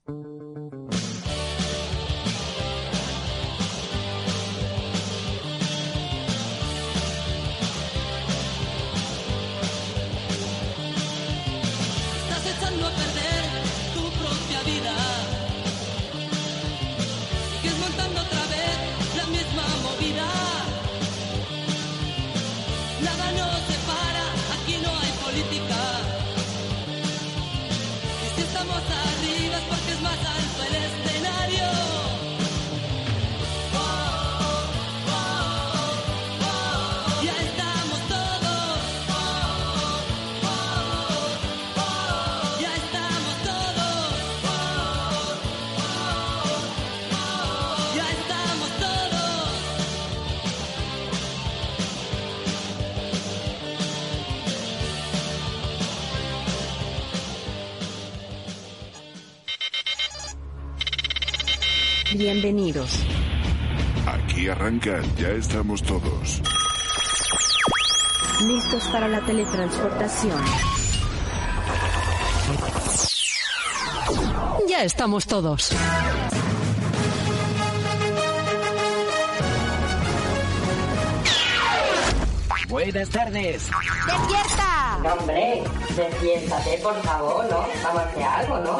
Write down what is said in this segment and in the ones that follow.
Bienvenidos. Aquí arranca, ya estamos todos. Listos para la teletransportación. Ya estamos todos. Buenas tardes. ¡Despierta! No, hombre, despiértate, por favor, ¿no? Vamos a hacer algo, ¿no?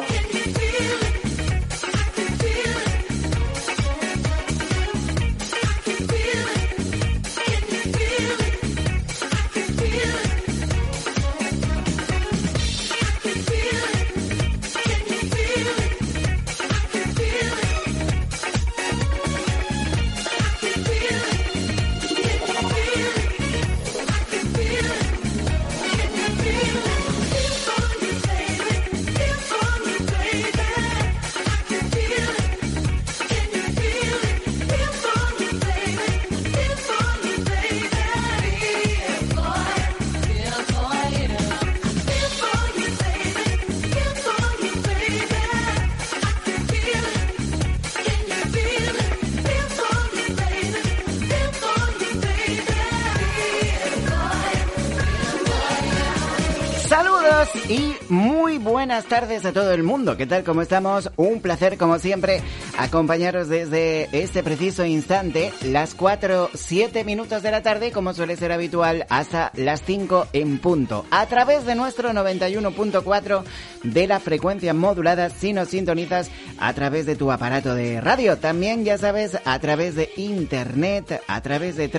Y muy buenas tardes a todo el mundo. ¿Qué tal? ¿Cómo estamos? Un placer, como siempre, acompañaros desde este preciso instante, las 4:07 de la tarde, como suele ser habitual, hasta las 5 en punto, a través de nuestro 91.4 de la frecuencia modulada, si nos sintonizas a través de tu aparato de radio. También, ya sabes, a través de internet, a través de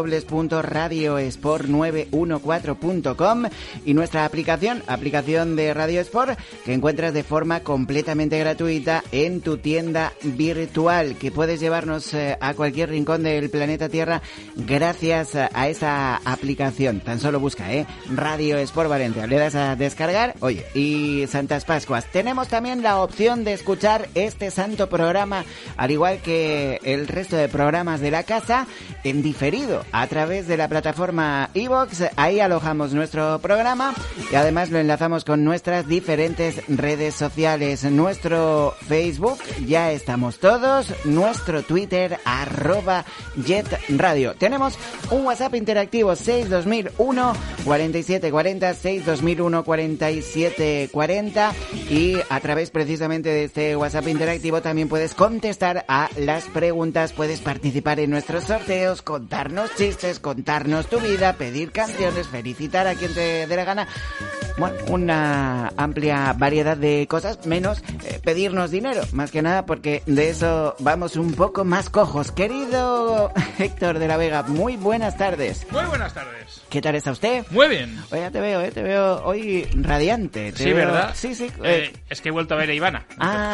www.radiosport914.com y nuestra aplicación de Radio Sport, que encuentras de forma completamente gratuita en tu tienda virtual, que puedes llevarnos a cualquier rincón del planeta Tierra gracias a esa aplicación. Tan solo busca Radio Sport Valencia, le das a descargar. Oye, y Santas Pascuas, tenemos también la opción de escuchar este santo programa, al igual que el resto de programas de la casa, en diferido a través de la plataforma iVoox. Ahí alojamos nuestro programa y además lo enlazamos con nuestras diferentes redes sociales. Nuestro Facebook, ya estamos todos. Nuestro Twitter, @JetRadio. Tenemos un WhatsApp interactivo, 62001 4740, 62001 4740, y a través precisamente de este WhatsApp interactivo también puedes contestar a las preguntas, puedes participar en nuestros sorteos, contarnos chistes, contarnos tu vida, pedir canciones, felicitar a quien te dé la gana. Bueno, una amplia variedad de cosas, menos pedirnos dinero, más que nada porque de eso vamos un poco más cojos. Querido Héctor de la Vega, muy buenas tardes. Muy buenas tardes. ¿Qué tal está usted? Muy bien. Oye, ya te veo hoy radiante. Sí, ¿verdad? Sí. Es que he vuelto a ver a Ivana.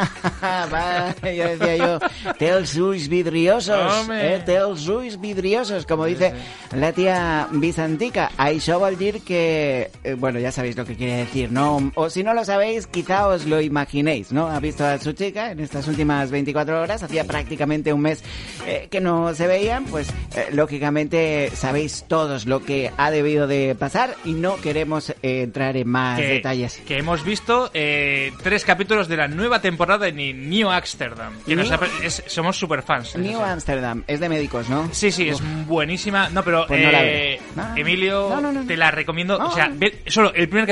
Vale, ya decía yo, te'ls ulls vidriosos, te'ls ulls vidriosos, como dice la tía Bizantica. Això vol dir que, bueno, ya sabéis lo que quiere decir, ¿no? O si no lo sabéis, quizá os lo imaginéis, ¿no? Ha visto a su chica en estas últimas 24 horas, hacía prácticamente un mes que no se veían, pues lógicamente sabéis todos lo que ha debido de pasar y no queremos entrar en más detalles. Que hemos visto 3 capítulos de la nueva temporada de New Amsterdam. Somos super fans. New Amsterdam, es de médicos, ¿no? Sí, es buenísima. No, pero pues no la veo. Emilio, te la recomiendo. O sea, ve solo el primer capítulo.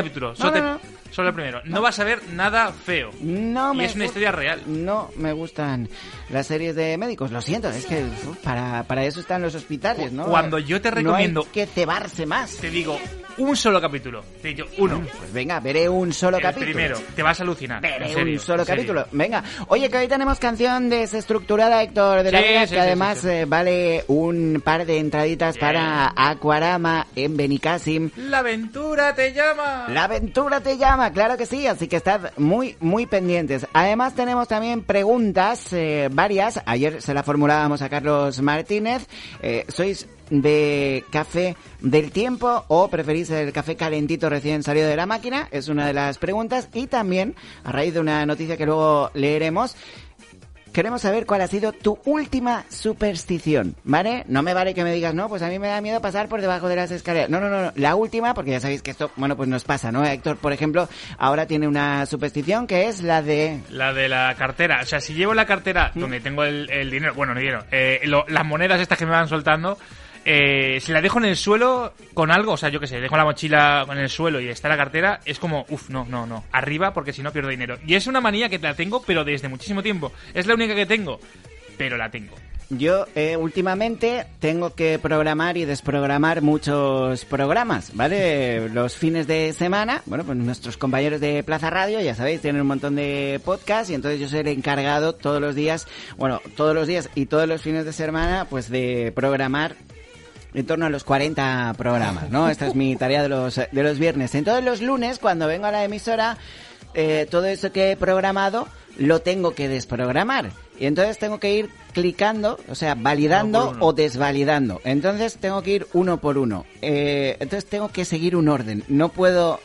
capítulo. No. Solo el primero. No vas a ver nada feo. No y es una historia real. No me gustan las series de médicos. Lo siento, es que para eso están los hospitales, ¿no? Cuando yo te recomiendo... No hay que cebarse más. Te digo, un solo capítulo. Te digo, uno. Pues venga, veré un solo capítulo. Primero, te vas a alucinar. Veré un solo capítulo. Venga. Oye, que hoy tenemos canción desestructurada, Héctor de la Vega, que además vale un par de entraditas para Aquarama en Benicàssim. ¡La aventura te llama! ¡La aventura te llama! Claro que sí, así que estad muy, muy pendientes. Además tenemos también preguntas varias. Ayer se la formulábamos a Carlos Martínez. ¿Sois de café del tiempo o preferís el café calentito recién salido de la máquina? Es una de las preguntas. Y también, a raíz de una noticia que luego leeremos, queremos saber cuál ha sido tu última superstición, ¿vale? No me vale que me digas, no, pues a mí me da miedo pasar por debajo de las escaleras. No. La última, porque ya sabéis que esto, bueno, pues nos pasa, ¿no? Héctor, por ejemplo, ahora tiene una superstición que es la de... La de la cartera. O sea, si llevo la cartera donde tengo el dinero, bueno, no dinero, las monedas estas que me van soltando... si la dejo en el suelo con algo, o sea, yo qué sé, dejo la mochila en el suelo y está la cartera, es como, no, arriba porque si no pierdo dinero. Y es una manía que la tengo, pero desde muchísimo tiempo. Es la única que tengo, pero la tengo. Yo últimamente tengo que programar y desprogramar muchos programas, ¿vale? Los fines de semana, bueno, pues nuestros compañeros de Plaza Radio, ya sabéis, tienen un montón de podcasts y entonces yo soy el encargado todos los días y todos los fines de semana, pues de programar en torno a los 40 programas, ¿no? Esta es mi tarea de los viernes. Entonces los lunes, cuando vengo a la emisora, todo eso que he programado lo tengo que desprogramar. Y entonces tengo que ir clicando, o sea, validando o desvalidando. Entonces tengo que ir uno por uno. Entonces tengo que seguir un orden. No puedo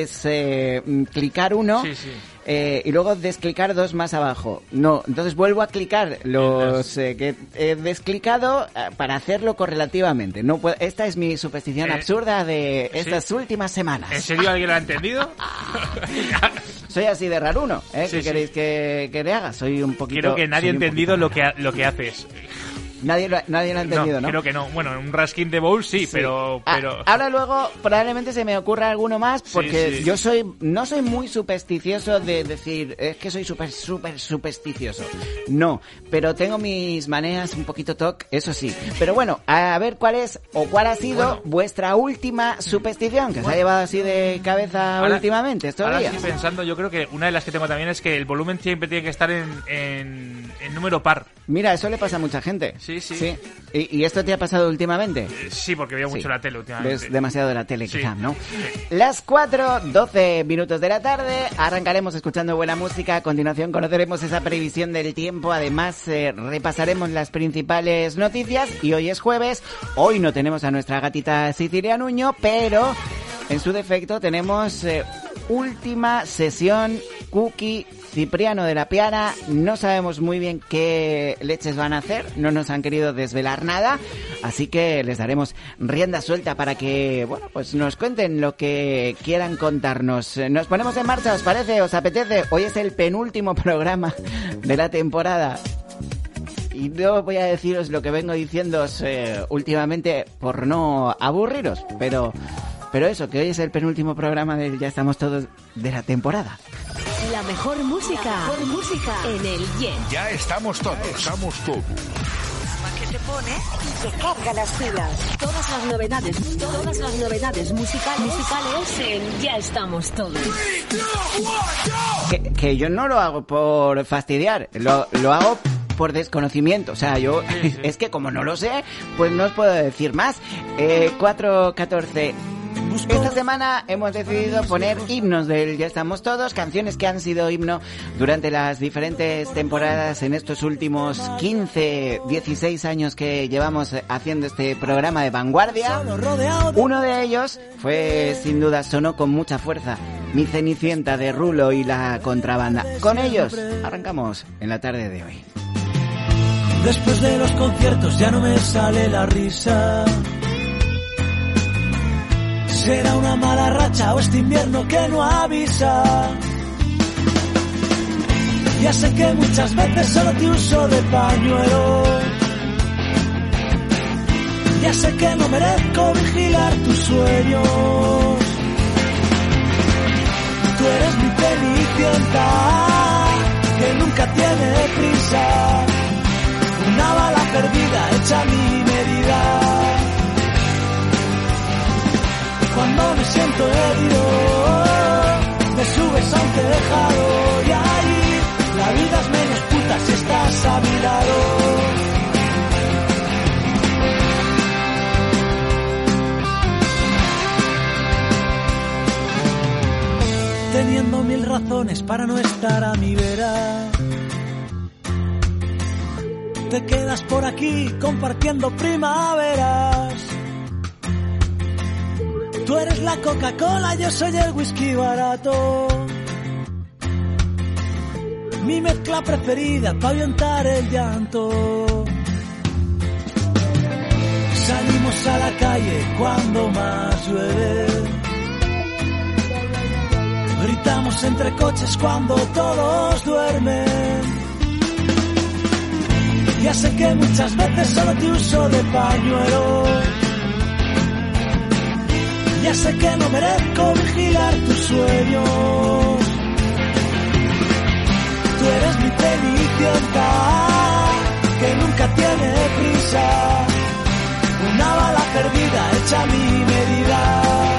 clicar uno y luego desclicar dos más abajo. No, entonces vuelvo a clicar los que he desclicado para hacerlo correlativamente. No puedo, esta es mi superstición absurda de estas últimas semanas. ¿En serio alguien lo ha entendido? Soy así de raruno, ¿eh? ¿Qué queréis que le haga? Soy un poquito... Creo que nadie ha entendido lo que haces. Nadie lo ha entendido, ¿no? Creo que no. Bueno, un raskin de bowl sí. pero... Ahora luego probablemente se me ocurra alguno más porque yo no soy muy supersticioso de decir, es que soy súper supersticioso. No, pero tengo mis maneras un poquito toc, eso sí. Pero bueno, a ver cuál ha sido vuestra última superstición que os ha llevado así de cabeza últimamente estos días. Ahora estoy pensando, yo creo que una de las que tengo también es que el volumen siempre tiene que estar en número par. Mira, eso le pasa a mucha gente. Sí. ¿Y esto te ha pasado últimamente? Sí, porque veo mucho la tele últimamente. Ves demasiado de la tele, quizá, ¿no? Las 4:12 minutos de la tarde, arrancaremos escuchando buena música. A continuación conoceremos esa previsión del tiempo. Además, repasaremos las principales noticias. Y hoy es jueves. Hoy no tenemos a nuestra gatita Sicilia Nuño, pero en su defecto tenemos última sesión Cookie Cipriano de la Piana. No sabemos muy bien qué leches van a hacer, no nos han querido desvelar nada, así que les daremos rienda suelta para que, bueno, pues nos cuenten lo que quieran contarnos. Nos ponemos en marcha, ¿os parece? ¿Os apetece? Hoy es el penúltimo programa de la temporada. Y no voy a deciros lo que vengo diciéndoos últimamente por no aburriros, pero eso, que hoy es el penúltimo programa del Ya Estamos Todos de la temporada. La mejor música en el Yen. Ya estamos todos. Que te pone y te carga las pilas. Todas las novedades musicales en Ya Estamos Todos. Que yo no lo hago por fastidiar, lo hago por desconocimiento. O sea, yo es que como no lo sé, pues no os puedo decir más. 4:14. Esta semana hemos decidido poner himnos del Ya Estamos Todos, canciones que han sido himno durante las diferentes temporadas en estos últimos 15, 16 años que llevamos haciendo este programa de vanguardia. Uno de ellos fue, sin duda, sonó con mucha fuerza, Mi Cenicienta de Rulo y la Contrabanda. Con ellos arrancamos en la tarde de hoy. Después de los conciertos ya no me sale la risa. ¿Será una mala racha o este invierno que no avisa? Ya sé que muchas veces solo te uso de pañuelo. Ya sé que no merezco vigilar tus sueños. Tú eres mi cenicienta, que nunca tiene prisa. Una bala perdida hecha a mi medida. Cuando me siento herido, me subes a un tejado y ahí la vida es menos puta si estás a mi lado. Teniendo 1000 razones para no estar a mi vera, te quedas por aquí compartiendo primaveras. Tú eres la Coca-Cola, yo soy el whisky barato. Mi mezcla preferida para ahuyentar el llanto. Salimos a la calle cuando más llueve. Gritamos entre coches cuando todos duermen. Ya sé que muchas veces solo te uso de pañuelo. Ya sé que no merezco vigilar tus sueños. Tú eres mi cenicienta, que nunca tiene prisa. Una bala perdida hecha a mi medida.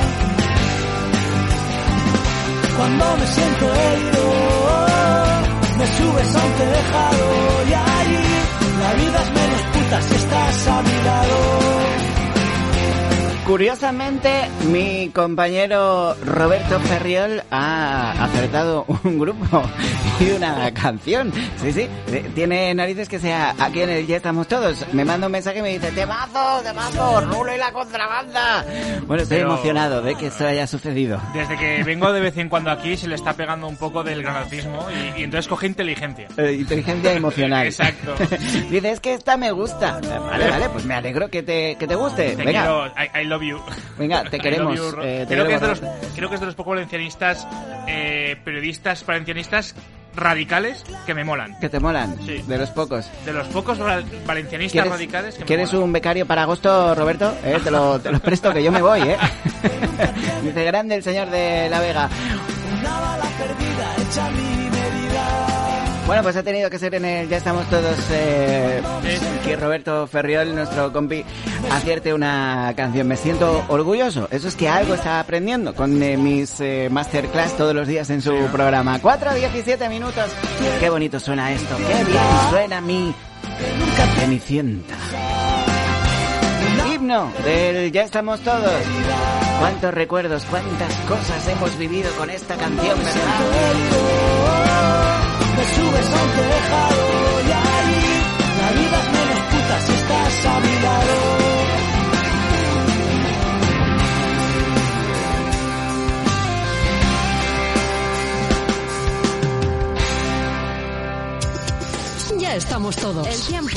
Cuando me siento herido, me subes a un tejado y allí la vida es menos puta si estás a mi lado. Curiosamente, mi compañero Roberto Ferriol ha acertado un grupo y una canción. Sí, sí, tiene narices que sea aquí en el Ya Estamos Todos. Me manda un mensaje y me dice, ¡temazo, temazo, Rulo y la contrabanda! Bueno, estoy emocionado de que esto haya sucedido. Desde que vengo de vez en cuando aquí se le está pegando un poco del granatismo y entonces coge inteligencia. Inteligencia emocional. Exacto. Dice, es que esta me gusta. Vale, vale, pues me alegro que te guste. Te Venga. quiero, I love you. Venga, te queremos. Creo que es de los pocos valencianistas, periodistas valencianistas radicales que me molan. Que te molan, sí. De los pocos. De los pocos valencianistas radicales que me ¿Quieres molan. un becario para agosto, Roberto? Te lo presto, que yo me voy, Dice, grande el señor de La Vega. Una bala perdida hecha a mi medida. Bueno, pues ha tenido que ser en el Ya Estamos Todos que Roberto Ferriol, nuestro compi, acierte una canción. Me siento orgulloso. Eso es que algo está aprendiendo con mis masterclass todos los días en su programa. 4:17 minutos. Qué bonito suena esto. Qué bien suena mi Cenicienta. Himno del Ya Estamos Todos. Cuántos recuerdos, cuántas cosas hemos vivido con esta canción, ¿verdad? Me subes a un tejado y ahí la vida es menos puta si estás a mi lado. Ya estamos todos. El tiempo.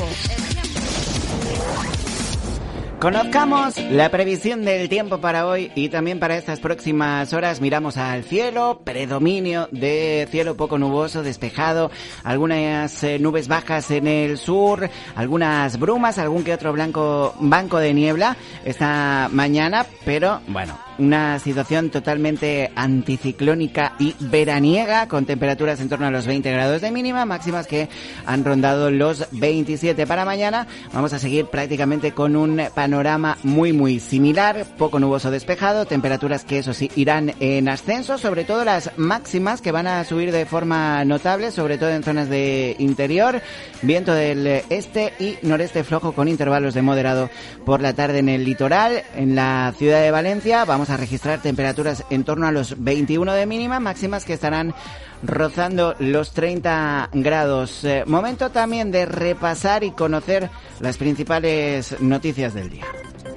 Conozcamos la previsión del tiempo para hoy y también para estas próximas horas. Miramos al cielo, predominio de cielo poco nuboso, despejado, algunas nubes bajas en el sur, algunas brumas, algún que otro banco de niebla esta mañana, pero bueno, una situación totalmente anticiclónica y veraniega, con temperaturas en torno a los 20 grados de mínima, máximas que han rondado los 27 para mañana. Vamos a seguir prácticamente con un panorama muy similar, poco nuboso despejado, temperaturas que eso sí irán en ascenso, sobre todo las máximas que van a subir de forma notable, sobre todo en zonas de interior, viento del este y noreste flojo con intervalos de moderado por la tarde en el litoral. En la ciudad de Valencia vamos a registrar temperaturas en torno a los 21 de mínima, máximas que estarán rozando los 30 grados. Momento también de repasar y conocer las principales noticias del día.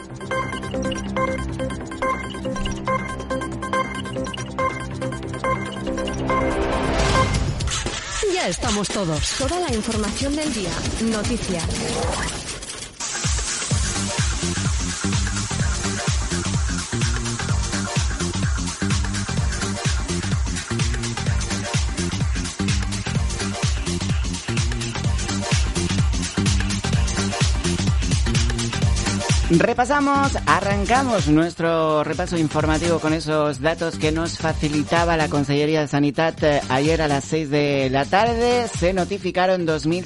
Ya estamos todos. Toda la información del día. Noticias. Arrancamos nuestro repaso informativo con esos datos que nos facilitaba la Consellería de Sanidad ayer a las 6 de la tarde. Se notificaron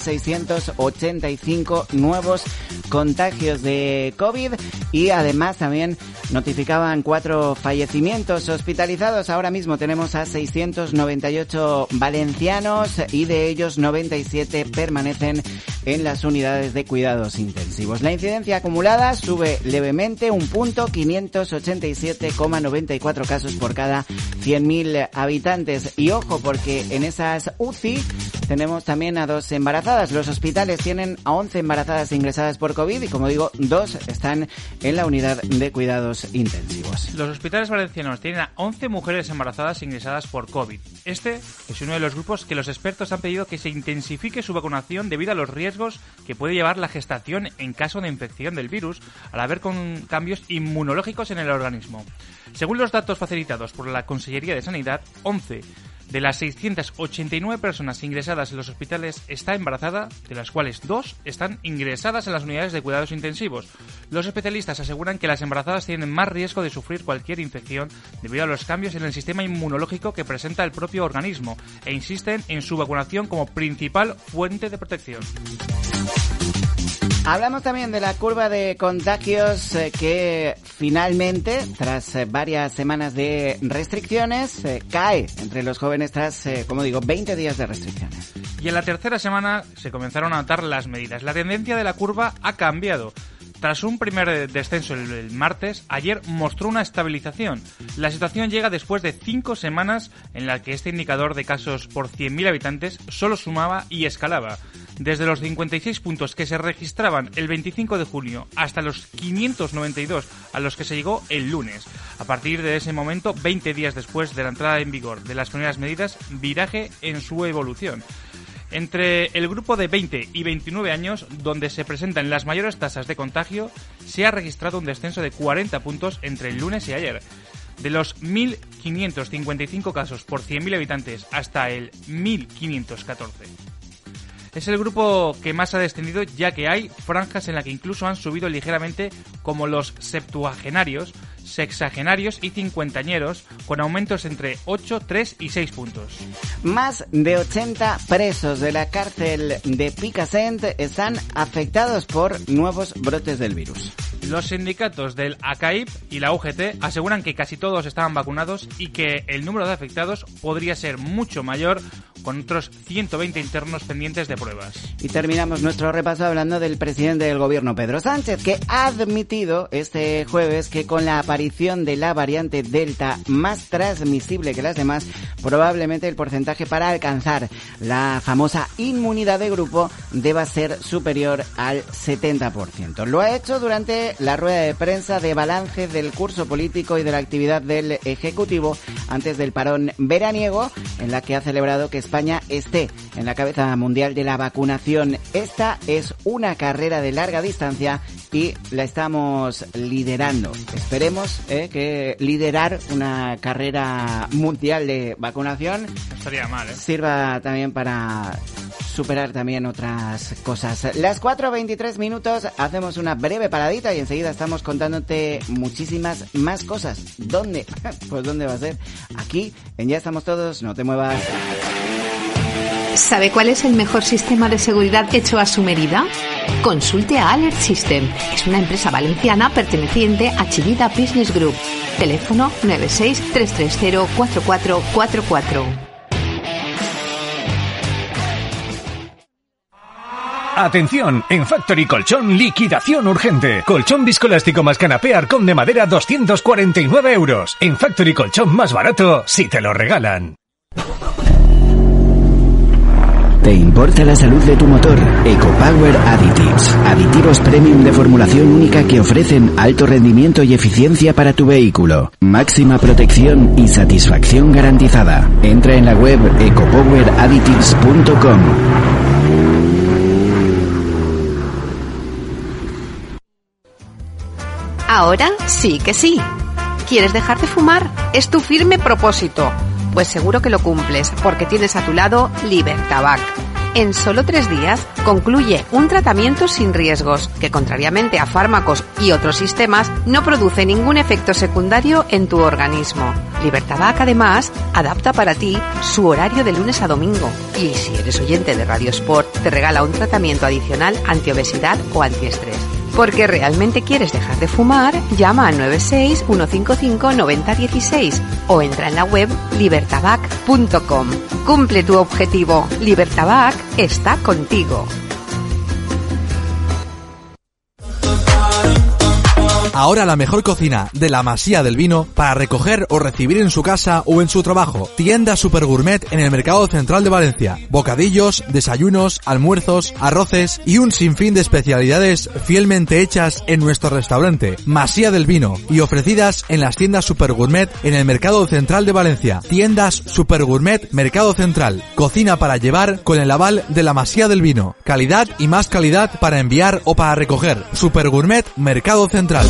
2.685 nuevos contagios de COVID y además también notificaban 4 fallecimientos hospitalizados. Ahora mismo tenemos a 698 valencianos y de ellos 97 permanecen en las unidades de cuidados intensivos. La incidencia acumulada sube levemente un punto, 587,94 casos por cada 100.000 habitantes. Y ojo, porque en esas UCI tenemos también a 2 embarazadas. Los hospitales tienen a 11 embarazadas ingresadas por COVID y, como digo, 2 están en la unidad de cuidados intensivos. Los hospitales valencianos tienen a 11 mujeres embarazadas ingresadas por COVID. Este es uno de los grupos que los expertos han pedido que se intensifique su vacunación debido a los riesgos que puede llevar la gestación en caso de infección del virus, al haber con cambios inmunológicos en el organismo. Según los datos facilitados por la Consellería de Sanidad, 11 de las 689 personas ingresadas en los hospitales está embarazada, de las cuales 2 están ingresadas en las unidades de cuidados intensivos. Los especialistas aseguran que las embarazadas tienen más riesgo de sufrir cualquier infección debido a los cambios en el sistema inmunológico que presenta el propio organismo e insisten en su vacunación como principal fuente de protección. Hablamos también de la curva de contagios que finalmente, tras varias semanas de restricciones, cae entre los jóvenes tras, 20 días de restricciones. Y en la tercera semana se comenzaron a notar las medidas. La tendencia de la curva ha cambiado. Tras un primer descenso el martes, ayer mostró una estabilización. La situación llega después de 5 semanas en las que este indicador de casos por 100.000 habitantes solo sumaba y escalaba. Desde los 56 puntos que se registraban el 25 de junio hasta los 592 a los que se llegó el lunes. A partir de ese momento, 20 días después de la entrada en vigor de las primeras medidas, viraje en su evolución. Entre el grupo de 20 y 29 años, donde se presentan las mayores tasas de contagio, se ha registrado un descenso de 40 puntos entre el lunes y ayer. De los 1.555 casos por 100.000 habitantes hasta el 1.514. Es el grupo que más ha descendido, ya que hay franjas en las que incluso han subido ligeramente, como los septuagenarios, sexagenarios y cincuentañeros, con aumentos entre 8, 3 y 6 puntos. Más de 80 presos de la cárcel de Picassent están afectados por nuevos brotes del virus. Los sindicatos del ACAIP y la UGT aseguran que casi todos estaban vacunados y que el número de afectados podría ser mucho mayor, con otros 120 internos pendientes de pruebas. Y terminamos nuestro repaso hablando del presidente del gobierno, Pedro Sánchez, que ha admitido este jueves que con la aparición de la variante Delta más transmisible que las demás, probablemente el porcentaje para alcanzar la famosa inmunidad de grupo deba ser superior al 70%. Lo ha hecho durante la rueda de prensa de balance del curso político y de la actividad del Ejecutivo antes del parón veraniego, en la que ha celebrado que España esté en la cabeza mundial de la vacunación. Esta es una carrera de larga distancia y la estamos liderando. Esperemos que liderar una carrera mundial de vacunación no estaría mal, sirva también para superar también otras cosas. Las 4:23 minutos, hacemos una breve paradita y enseguida estamos contándote muchísimas más cosas. ¿Dónde? Pues ¿dónde va a ser? Aquí, en Ya Estamos Todos, no te muevas. ¿Sabe cuál es el mejor sistema de seguridad hecho a su medida? Consulte a Alert System. Es una empresa valenciana perteneciente a Chillida Business Group. Teléfono 96-330-4444. Atención, en Factory Colchón, liquidación urgente. Colchón viscoelástico más canapé Arcón de madera, 249 euros. En Factory Colchón más barato, si te lo regalan. ¿Te importa la salud de tu motor? EcoPower Additives. Aditivos premium de formulación única que ofrecen alto rendimiento y eficiencia para tu vehículo. Máxima protección y satisfacción garantizada. Entra en la web ecopoweradditives.com. Ahora sí que sí. ¿Quieres dejar de fumar? Es tu firme propósito. Pues seguro que lo cumples, porque tienes a tu lado Libertabac. En solo 3 días concluye un tratamiento sin riesgos, que contrariamente a fármacos y otros sistemas, no produce ningún efecto secundario en tu organismo. Libertavac, además, adapta para ti su horario de lunes a domingo. Y si eres oyente de Radio Sport, te regala un tratamiento adicional antiobesidad o antiestrés. Porque realmente quieres dejar de fumar, llama al 96 155 9016 o entra en la web libertavac.com. Cumple tu objetivo. Libertavac está contigo. Ahora la mejor cocina de la Masía del Vino para recoger o recibir en su casa o en su trabajo. Tienda Super Gourmet en el Mercado Central de Valencia. Bocadillos, desayunos, almuerzos, arroces y un sinfín de especialidades fielmente hechas en nuestro restaurante Masía del Vino y ofrecidas en las tiendas Super Gourmet en el Mercado Central de Valencia. Tiendas Super Gourmet Mercado Central. Cocina para llevar con el aval de la Masía del Vino. Calidad y más calidad para enviar o para recoger. Super Gourmet Mercado Central.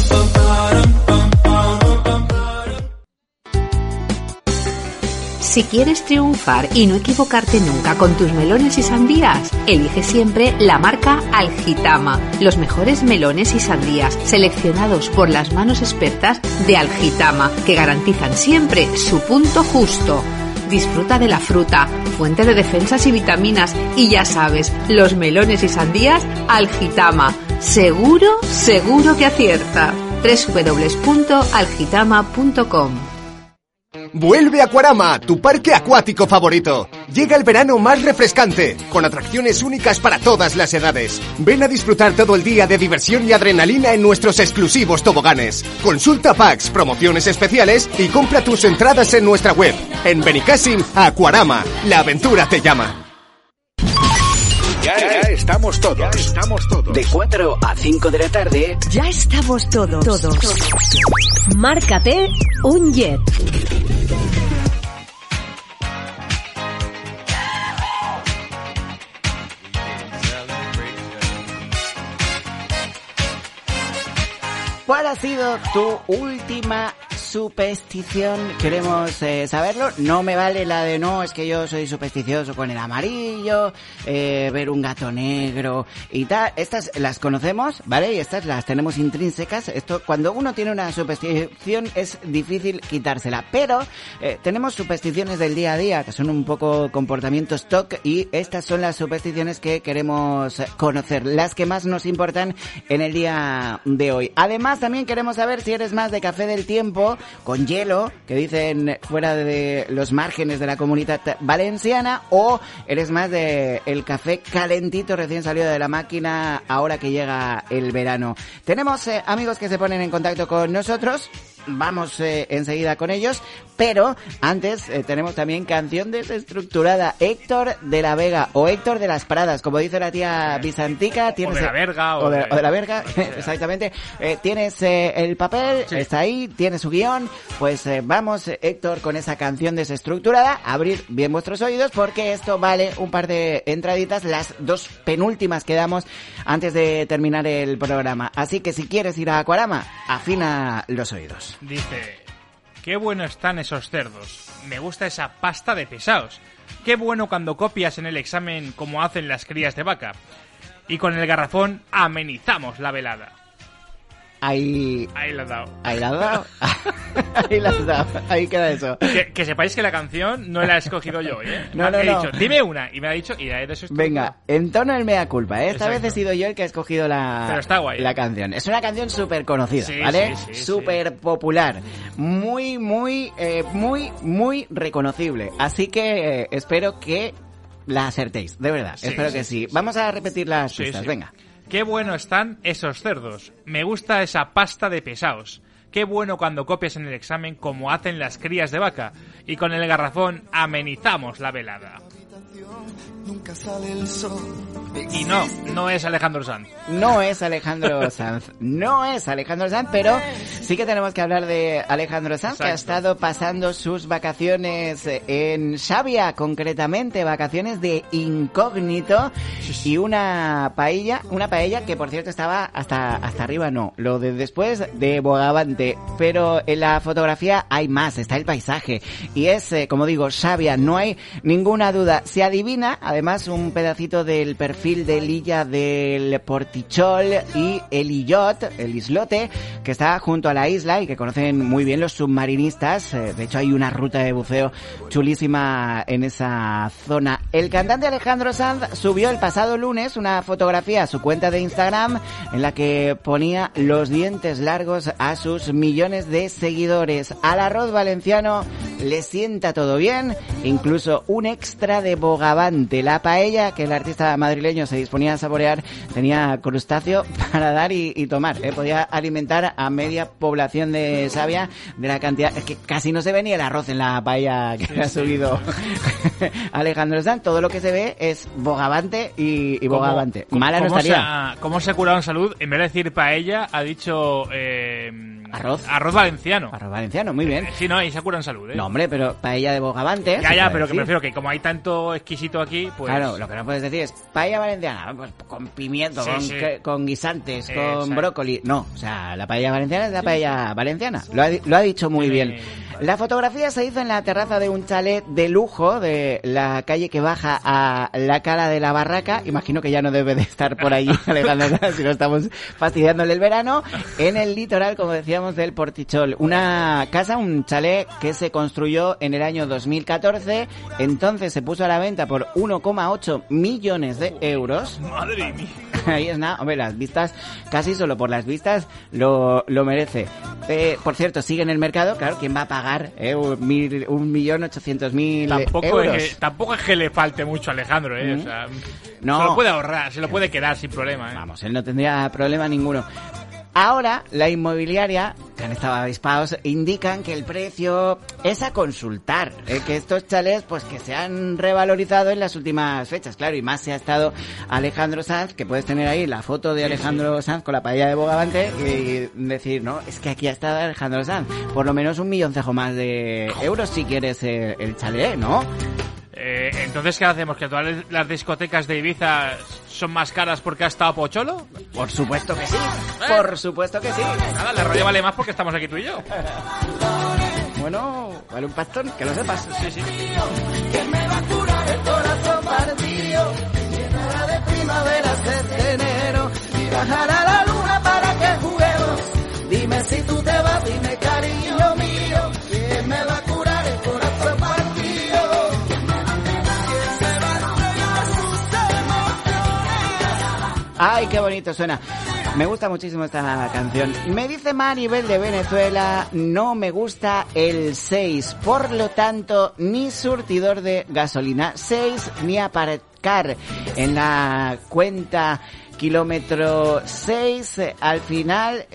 Si quieres triunfar y no equivocarte nunca con tus melones y sandías, elige siempre la marca Algitama. Los mejores melones y sandías seleccionados por las manos expertas de Algitama, que garantizan siempre su punto justo. Disfruta de la fruta, fuente de defensas y vitaminas, y ya sabes, los melones y sandías Algitama. Seguro, seguro que acierta. www.algitama.com. Vuelve a Aquarama, tu parque acuático favorito. Llega el verano más refrescante, con atracciones únicas para todas las edades. Ven a disfrutar todo el día de diversión y adrenalina en nuestros exclusivos toboganes. Consulta packs, promociones especiales y compra tus entradas en nuestra web. En Benicàssim, Aquarama, la aventura te llama. Ya estamos todos. De 4 a 5 de la tarde. Ya estamos todos. Márcate un jet. ¿Cuál ha sido tu última superstición? Queremos saberlo. No me vale la de no, es que yo soy supersticioso con el amarillo, ver un gato negro y tal. Estas las conocemos, ¿vale? Y estas las tenemos intrínsecas. Esto, cuando uno tiene una superstición es difícil quitársela. Pero tenemos supersticiones del día a día, que son un poco comportamientos stock, y estas son las supersticiones que queremos conocer, las que más nos importan en el día de hoy. Además, también queremos saber si eres más de café del tiempo, con hielo, que dicen fuera de los márgenes de la Comunitat Valenciana, o eres más de el café calentito recién salido de la máquina ahora que llega el verano. Tenemos amigos que se ponen en contacto con nosotros. Vamos enseguida con ellos, pero antes tenemos también canción desestructurada. Héctor de la Vega, o Héctor de las Pradas, como dice la tía Bizantica. O de la Verga. O de la Verga, exactamente. Tienes el papel, sí. Está ahí, tienes su guión. Pues vamos, Héctor, con esa canción desestructurada. Abrid bien vuestros oídos, porque esto vale un par de entraditas, las 2 penúltimas que damos antes de terminar el programa. Así que si quieres ir a Aquarama, afina los oídos. Dice: qué bueno están esos cerdos. Me gusta esa pasta de pesados. Qué bueno cuando copias en el examen como hacen las crías de vaca. Y con el garrafón amenizamos la velada. Ahí lo has dado. Ahí lo has dado. Ahí lo has dado. Ahí queda eso. Que sepáis que la canción no la he escogido yo, ¿eh? No. He dicho, dime una. Y me ha dicho, y de eso estoy. Venga, en tono el mea culpa, ¿eh? Esta Exacto. vez he sido yo el que ha escogido Pero está guay, la canción. Es una canción súper conocida, sí, ¿vale? Sí, súper popular. Muy reconocible. Así que espero que la acertéis, de verdad. Sí, espero que sí. Vamos a repetir las pistas, venga. Qué bueno están esos cerdos. Me gusta esa pasta de pesados. Qué bueno cuando copias en el examen como hacen las crías de vaca. Y con el garrafón amenizamos la velada. Y no es Alejandro Sanz. No es Alejandro Sanz. Pero sí que tenemos que hablar de Alejandro Sanz. Exacto. Que ha estado pasando sus vacaciones en Xàbia, concretamente, vacaciones de incógnito, y una paella que, por cierto, estaba hasta arriba, no, lo de después de bogavante, pero en la fotografía hay más, está el paisaje, y es, como digo, Xàbia, no hay ninguna duda. duda. Se adivina, además, un pedacito del perfil de l'illa del Portichol y el illot, el islote, que está junto a la isla y que conocen muy bien los submarinistas. De hecho, hay una ruta de buceo chulísima en esa zona. El cantante Alejandro Sanz subió el pasado lunes una fotografía a su cuenta de Instagram en la que ponía los dientes largos a sus millones de seguidores. Al arroz valenciano le sienta todo bien, incluso un extra de bogavante. La paella que el artista madrileño se disponía a saborear tenía crustáceo para dar y tomar. Podía alimentar a media población de Sabia de la cantidad. Es que casi no se ve ni el arroz en la paella que ha subido Alejandro Sanz. Todo lo que se ve es bogavante y bogavante. Mala no estaría. ¿Cómo se ha curado en salud? En vez de decir paella, ha dicho arroz valenciano. Arroz valenciano, muy bien. Sí, no, y se ha curado en salud, ¿eh? No, hombre, pero paella de bogavante. Ya, pero que me refiero que como hay tanto exquisito aquí, pues... Claro, lo que no puedes decir es paella valenciana, pues con pimiento, con guisantes, con brócoli. No, o sea, la paella valenciana es la paella valenciana. Lo ha dicho muy bien. La fotografía se hizo en la terraza de un chalet de lujo de la calle que baja a la Cala de la Barraca. Imagino que ya no debe de estar por allí Alejandro Sanz, si no estamos fastidiándole el verano. En el litoral, como decíamos, del Portichol. Una casa, un chalet que se construyó en el año 2014. Entonces se puso a la venta por 1,8 millones de euros. ¡Madre mía! Ahí es nada, hombre, las vistas, casi solo por las vistas lo merece. Por cierto, sigue en el mercado, claro, ¿quién va a pagar 1.800.000 euros? Tampoco es que le falte mucho a Alejandro, o sea, no. Se lo puede ahorrar, se lo puede quedar sin problema, Vamos, él no tendría problema ninguno. Ahora, la inmobiliaria, que han estado avispados, indican que el precio es a consultar, que estos chalés, pues que se han revalorizado en las últimas fechas, claro, y más se ha estado Alejandro Sanz, que puedes tener ahí la foto de Alejandro Sanz con la paella de bogavante y decir, no, es que aquí ha estado Alejandro Sanz, por lo menos 1 milloncejo más de euros si quieres el chalet, ¿no? Entonces, ¿qué hacemos? ¿Que todas las discotecas de Ibiza son más caras porque ha estado Pocholo? Por supuesto que sí, por supuesto que sí. Nada, la radio vale más porque estamos aquí tú y yo. Bueno, vale un pastón, que lo sepas. Sí. Que me va a curar el corazón partido, llenará de primaveras desde enero, y bajará la luna para que juguemos. Dime si tú te vas, dime cariño mío, que me va a curar el corazón partido. Ay, qué bonito suena. Me gusta muchísimo esta canción. Me dice Maribel de Venezuela, no me gusta el 6, por lo tanto, ni surtidor de gasolina 6, ni aparcar en la cuenta kilómetro 6, al final,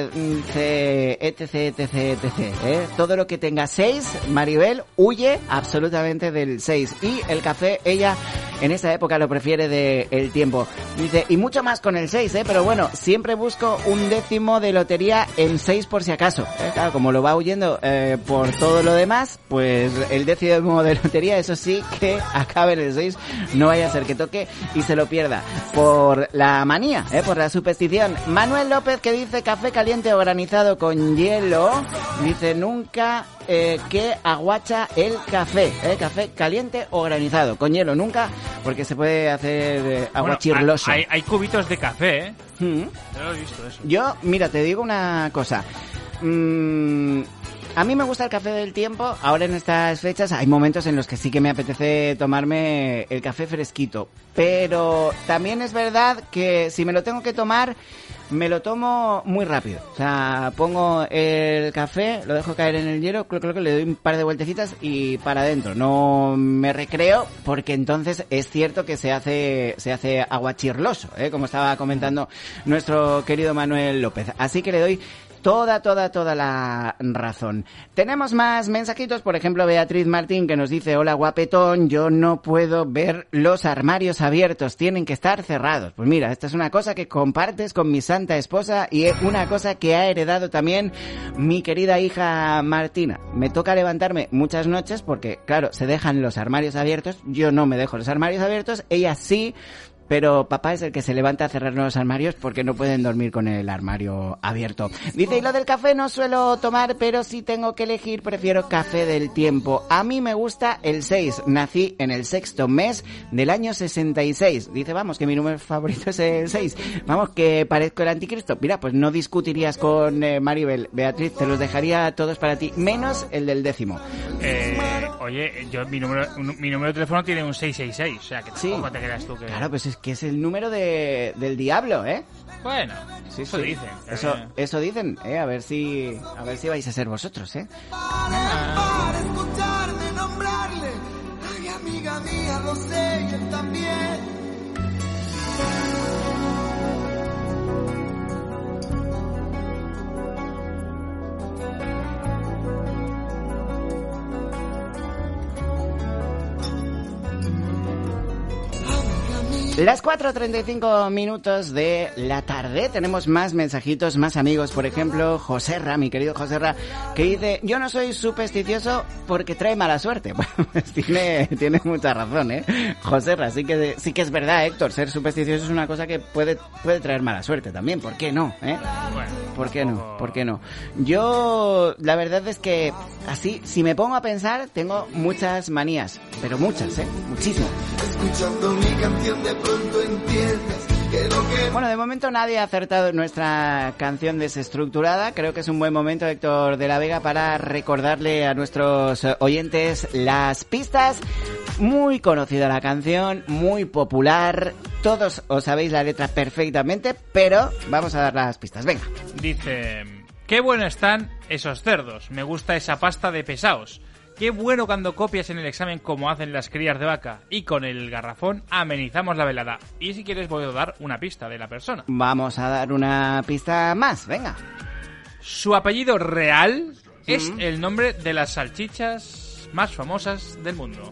etc. Todo lo que tenga 6, Maribel, huye absolutamente del 6. Y el café, ella, en esta época lo prefiere del tiempo. Dice, y mucho más con el 6, pero bueno, siempre busco un décimo de lotería en 6 por si acaso. Claro, como lo va huyendo por todo lo demás, pues el décimo de lotería, eso sí, que acabe en el 6, no vaya a ser que toque y se lo pierda. Por la manía, por la superstición. Manuel López, que dice café caliente o granizado con hielo, dice nunca que aguacha el café, café caliente o granizado, con hielo nunca, porque se puede hacer aguachirloso. Bueno, hay cubitos de café, Yo lo he visto eso. Yo, mira, te digo una cosa. A mí me gusta el café del tiempo. Ahora en estas fechas hay momentos en los que sí que me apetece tomarme el café fresquito. Pero también es verdad que si me lo tengo que tomar, me lo tomo muy rápido. O sea, pongo el café, lo dejo caer en el hielo, creo que le doy un par de vueltecitas y para adentro. No me recreo porque entonces es cierto que se hace aguachirloso, como estaba comentando nuestro querido Manuel López. Así que le doy toda la razón. Tenemos más mensajitos, por ejemplo, Beatriz Martín, que nos dice, hola guapetón, yo no puedo ver los armarios abiertos, tienen que estar cerrados. Pues mira, esta es una cosa que compartes con mi santa esposa y es una cosa que ha heredado también mi querida hija Martina. Me toca levantarme muchas noches porque, claro, se dejan los armarios abiertos, yo no me dejo los armarios abiertos, ella sí, pero papá es el que se levanta a cerrar los armarios porque no pueden dormir con el armario abierto. Dice, y lo del café no suelo tomar, pero si tengo que elegir prefiero café del tiempo. A mí me gusta el 6, nací en el 6º mes del año 66. Dice, vamos, que mi número favorito es el 6. Vamos, que parezco el anticristo. Mira, pues no discutirías con Maribel. Beatriz, te los dejaría todos para ti, menos el del 10º. Oye, yo mi número de teléfono tiene un 666, o sea que tampoco te creas tú que... Claro, pues es que es el número del diablo, ¿eh? Bueno, sí, eso dicen. Eso dicen, a ver si vais a ser vosotros, ¿eh? Para escucharme nombrarle, ay amiga mía, lo sé, y él también. Las 4:35 minutos de la tarde. Tenemos más mensajitos, más amigos. Por ejemplo, Joserra, mi querido Joserra, que dice, yo no soy supersticioso porque trae mala suerte. Bueno, pues tiene mucha razón, Joserra, sí que es verdad, Héctor. Ser supersticioso es una cosa que puede traer mala suerte también. ¿Por qué no, Bueno, ¿Por qué no? ¿Por qué no? Yo, la verdad es que así, si me pongo a pensar, tengo muchas manías. Pero muchas, muchísimo. Escuchando mi canción de pronto entiendes que lo que... Bueno, de momento nadie ha acertado nuestra canción desestructurada. Creo que es un buen momento, Héctor de la Vega, para recordarle a nuestros oyentes las pistas. Muy conocida la canción, muy popular. Todos os sabéis la letra perfectamente, pero vamos a dar las pistas. Venga. Dice, qué bueno están esos cerdos. Me gusta esa pasta de pesaos. Qué bueno cuando copias en el examen como hacen las crías de vaca. Y con el garrafón amenizamos la velada. Y si quieres voy a dar una pista de la persona. Vamos a dar una pista más, venga. Su apellido real es el nombre de las salchichas más famosas del mundo.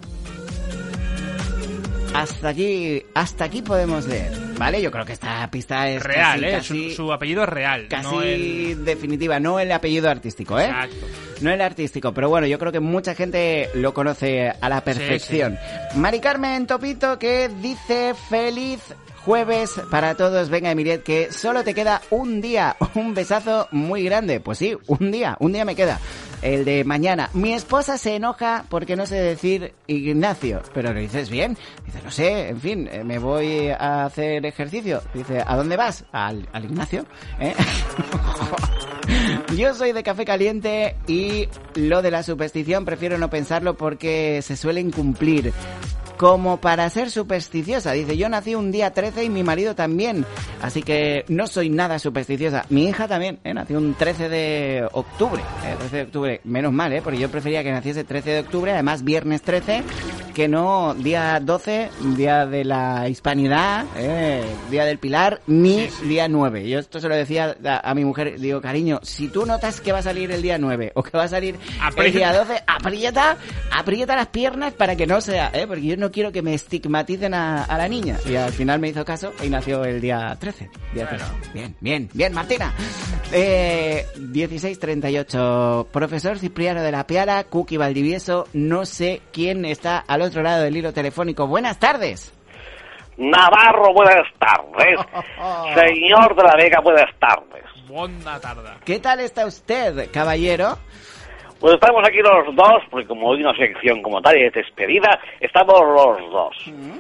Hasta aquí podemos leer, ¿vale? Yo creo que esta pista es real, casi, su apellido es real. Casi no el... definitiva, no el apellido artístico, Exacto. No el artístico, pero bueno, yo creo que mucha gente lo conoce a la perfección. Sí. Mari Carmen Topito, que dice feliz jueves para todos. Venga, Emilet, que solo te queda un día. Un besazo muy grande. Pues sí, un día me queda. El de mañana. Mi esposa se enoja porque no sé decir Ignacio. Pero lo dices bien. Dice, no sé, en fin, me voy a hacer ejercicio. Dice, ¿a dónde vas? Al Ignacio, Yo soy de café caliente y lo de la superstición prefiero no pensarlo porque se suelen cumplir. Como para ser supersticiosa. Dice, yo nací un día 13 y mi marido también. Así que no soy nada supersticiosa. Mi hija también, nació un 13 de octubre. 13 de octubre. Menos mal, porque yo prefería que naciese 13 de octubre, además viernes 13, que no día 12, día de la hispanidad, día del Pilar, ni día 9. Yo esto se lo decía a mi mujer. Digo, cariño, si tú notas que va a salir el día 9 o que va a salir el día 12, aprieta las piernas para que no sea, porque yo no quiero que me estigmaticen a la niña. Y al final me hizo caso y nació el día 13. Bien, Martina. 16:38. Profesor Cipriano de la Piara, Cookie Valdivieso, no sé quién está al otro lado del hilo telefónico. Buenas tardes. Navarro, buenas tardes. Señor de la Vega, buenas tardes. Buena tarde. ¿Qué tal está usted, caballero? Pues estamos aquí los dos, porque como hoy una sección como tal y es despedida, estamos los dos.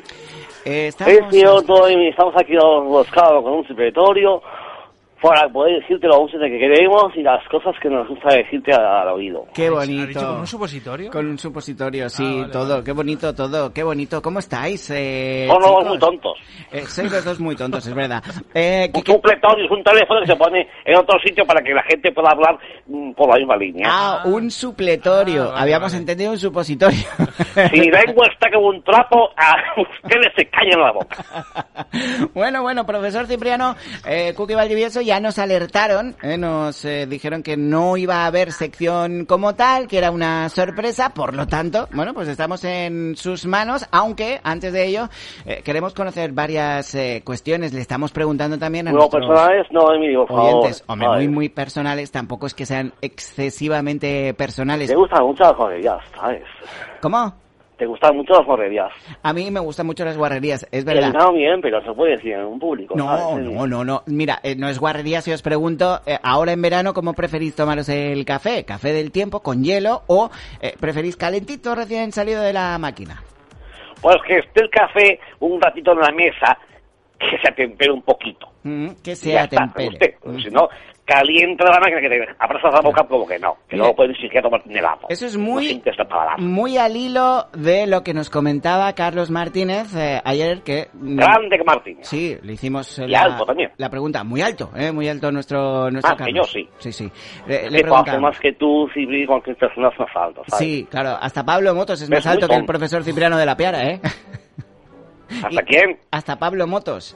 Estamos aquí los buscados con un supletorio para poder decirte lo mucho que queremos y las cosas que nos gusta decirte al oído. Qué bonito. ¿Ha dicho con un supositorio? Con un supositorio, sí, vale, todo. Vale. Qué bonito todo, qué bonito. ¿Cómo estáis? Son los muy tontos. Sois los dos muy tontos, es verdad. Un supletorio es un teléfono que se pone en otro sitio para que la gente pueda hablar por la misma línea. Un supletorio. Habíamos entendido un supositorio. Si mi lengua está como un trapo, a ustedes se callan la boca. Bueno, profesor Cipriano, Cookie Valdivieso, ya nos alertaron, nos dijeron que no iba a haber sección como tal, que era una sorpresa, por lo tanto, bueno, pues estamos en sus manos, aunque antes de ello queremos conocer varias cuestiones. Le estamos preguntando también a nuestros personales, no, Emilio, por oyentes, favor. Hombre, muy personales, tampoco es que sean excesivamente personales. Me gustan mucho las joderías, ¿sabes? ¿Cómo? te gustan mucho las guarrerías. A mí me gustan mucho las guarrerías, es verdad. No, bien, pero se puede decir en un público. No. Mira, no es guarrería si os pregunto, ahora en verano, ¿cómo preferís tomaros el café? ¿Café del tiempo con hielo o preferís calentito recién salido de la máquina? Pues que esté el café un ratito en la mesa, que se atempere un poquito. Que se atempere. Si no, calienta la máquina que te abrazas la boca como que no. Que no puedes ni siquiera tomar un helado. Eso es muy al hilo de lo que nos comentaba Carlos Martínez ayer que... Grande Martínez. Sí, le hicimos alto también. La pregunta. Muy alto nuestro más Carlos. Que yo sí. Sí. Le preguntamos. Más que tú, Cipri, cualquier persona es más alto, ¿sabes? Sí, claro. Hasta Pablo Motos es más alto que el profesor Cipriano de la Piara, ¿eh? ¿Hasta quién? Hasta Pablo Motos.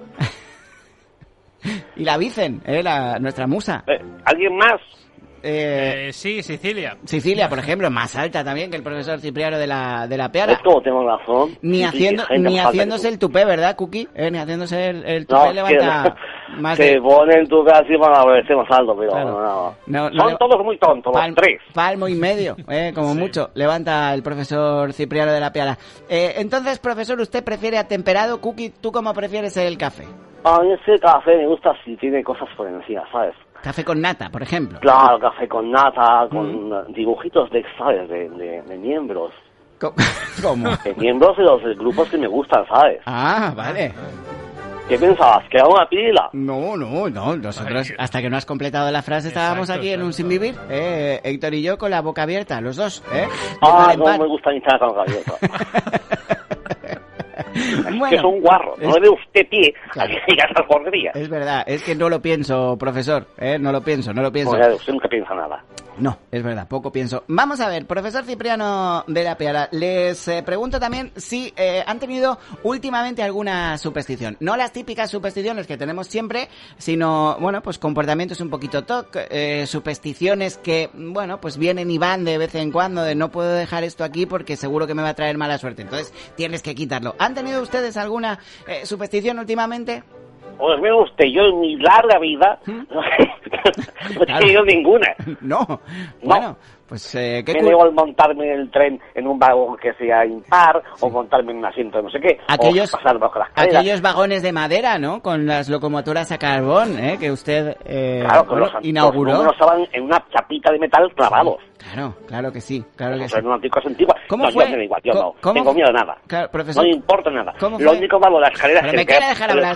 Y la Vicen, nuestra musa. ¿Alguien más? Sí, Sicilia. Sicilia, por ejemplo, más alta también que el profesor Cipriano de la Piara. Es como tengo razón. Ni haciéndose el tupé, ¿verdad, Cookie? Ni haciéndose el tupé levanta más se pone el tupé así para verse más alto, pero claro. Son todos muy tontos, los tres. Palmo y medio, como mucho, levanta el profesor Cipriano de la Piara. Entonces, profesor, ¿usted prefiere atemperado? Cookie, ¿tú cómo prefieres el café? A mí ese café me gusta si tiene cosas por encima, ¿sabes? Café con nata, por ejemplo. Claro, café con nata, con dibujitos de, ¿sabes? De miembros. ¿Cómo? De miembros de los grupos que me gustan, ¿sabes? Ah, vale. ¿Qué pensabas? ¿Que era una pila? No. Nosotros, hasta que no has completado la frase, estábamos aquí en un sin vivir, Héctor y yo con la boca abierta, los dos, no me gusta ni estar con la boca abierta. Bueno, que es un guarro, no le dé usted pie a que diga esas porquerías. Es verdad, es que no lo pienso, profesor, no lo pienso. Pues usted nunca piensa nada. No, es verdad, poco pienso. Vamos a ver, profesor Cipriano de la Piara, les pregunto también si han tenido últimamente alguna superstición. No las típicas supersticiones que tenemos siempre, sino, bueno, pues comportamientos un poquito supersticiones que, bueno, pues vienen y van de vez en cuando, de no puedo dejar esto aquí porque seguro que me va a traer mala suerte. Entonces, tienes que quitarlo. ¿Han tenido ustedes alguna superstición últimamente? Pues mire usted, yo en mi larga vida no he tenido ninguna. No. Bueno, pues me niego al montarme en el tren en un vagón que sea impar, o montarme en un asiento de no sé qué, o pasar bajo las caderas. Aquellos vagones de madera, ¿no? Con las locomotoras a carbón, que usted inauguró. Los estaban en una chapita de metal clavados. Claro que sí, Son unas cosas antiguas. ¿Cómo fue? Yo me da igual, yo no tengo miedo a nada. Claro, profesor, no me importa nada. Lo único malo de las escaleras es que... Pero me quiere dejar hablar.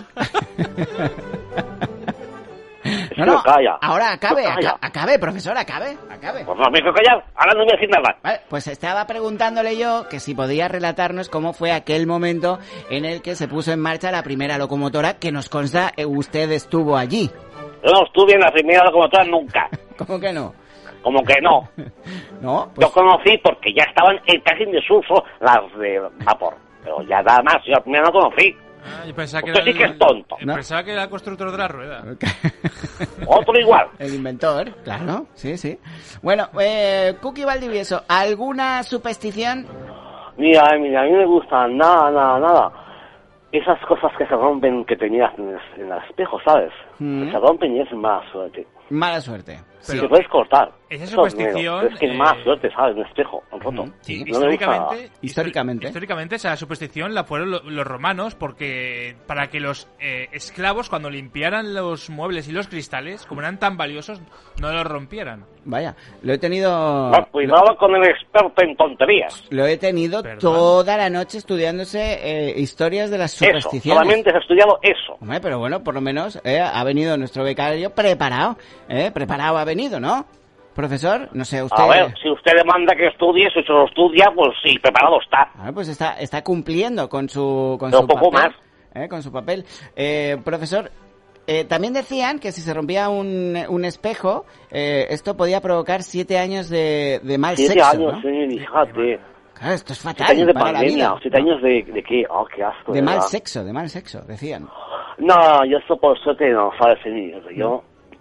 No, ahora acabe, profesor, acabe. Pues no me quiero callar, ahora no me voy a decir nada. Vale, pues estaba preguntándole yo que si podía relatarnos cómo fue aquel momento en el que se puso en marcha la primera locomotora, que nos consta usted estuvo allí. Yo no estuve en la primera locomotora nunca. ¿Cómo que no? Como que no. No, pues... Yo conocí porque ya estaban casi en desuso las de vapor. Pero ya nada más, yo la primera no conocí. Yo pensaba que usted sí que es tonto. Pensaba que era el constructor de la rueda. Otro igual. El inventor, claro, sí. Bueno, Cookie Valdivieso, ¿alguna superstición? Mira, a mí me gustan nada. Esas cosas que se rompen que tenías en el espejo, ¿sabes? Que se rompen y es mala suerte. Mala suerte. Sí. Te puedes cortar. Esa superstición... Es que es más suerte, ¿sabes? Un espejo, un roto. Sí, no históricamente esa superstición la fueron los romanos porque para que los esclavos cuando limpiaran los muebles y los cristales, como eran tan valiosos, no los rompieran. Vaya, lo he tenido... cuidado con el experto en tonterías. Lo he tenido toda la noche estudiándose historias de las supersticiones. Eso, solamente has estudiado eso. Hombre, pero bueno, por lo menos ha venido nuestro becario preparado. Preparado ha venido, ¿no? Profesor, no sé, usted... A ver, si usted demanda que estudie, si se lo estudia, pues sí, preparado está. Pues está cumpliendo con su poco papel. Más. Con su papel. Profesor, también decían que si se rompía un espejo, esto podía provocar 7 años de mal sexo, 7 años, ¿no? Sí, fíjate. Claro, esto es fatal 7 años de para pandemia, la vida. 7 años de qué, qué asco. De mal sexo, decían. No, yo eso por suerte no, ¿sabes? Yo...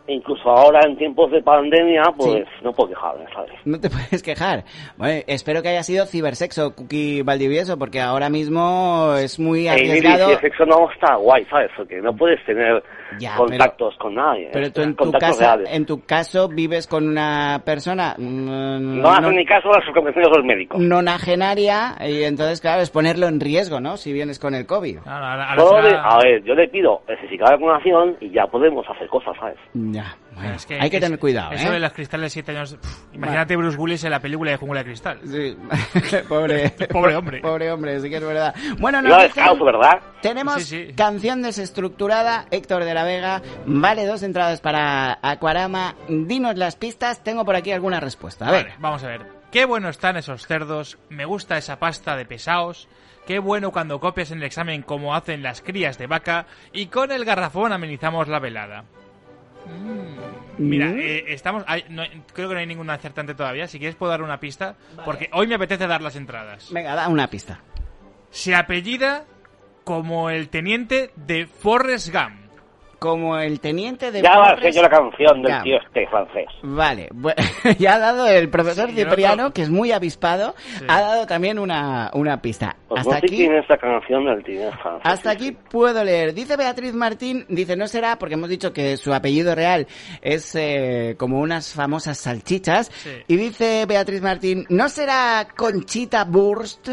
incluso ahora en tiempos de pandemia, pues no puedo quejarme, ¿sabes? No te puedes quejar. Bueno, espero que haya sido cibersexo, Cookie Valdivieso, porque ahora mismo es muy arriesgado. El sexo no está guay, ¿sabes? Porque no puedes tener contactos con nadie. Pero tú en tu caso vives con una persona... No hacen ni caso a las recomendaciones del médico. Nonagenaria, y entonces, claro, es ponerlo en riesgo, ¿no? Si vienes con el COVID. A ver, yo le pido el certificado de vacunación y ya podemos hacer cosas, ¿sabes? Ya, bueno, es que hay que tener cuidado, Eso de los cristales de 7 años... imagínate Bruce Willis en la película de Jungla de Cristal. Sí, pobre hombre. Pobre hombre, sí que es verdad. Bueno, ¿verdad? Tenemos canción desestructurada, Héctor de la Vega. Vale 2 entradas para Aquarama. Dinos las pistas, tengo por aquí alguna respuesta. A ver. Vale, vamos a ver. Qué bueno están esos cerdos, me gusta esa pasta de pesaos. Qué bueno cuando copias en el examen como hacen las crías de vaca. Y con el garrafón amenizamos la velada. Mira, estamos... creo que no hay ningún acertante todavía. Si quieres puedo dar una pista, porque hoy me apetece dar las entradas. Venga, da una pista. Se apellida como el teniente de Forrest Gump. Como el teniente de... Ya va a ser yo la canción del tío este francés. Vale, ya ha dado el profesor Cipriano, que es muy avispado, ha dado también una pista. Pues hasta no sé aquí quién es esta canción del tío francés. Hasta aquí puedo leer. Dice Beatriz Martín, dice, no será, porque hemos dicho que su apellido real es como unas famosas salchichas, y dice Beatriz Martín, ¿no será Conchita Wurst?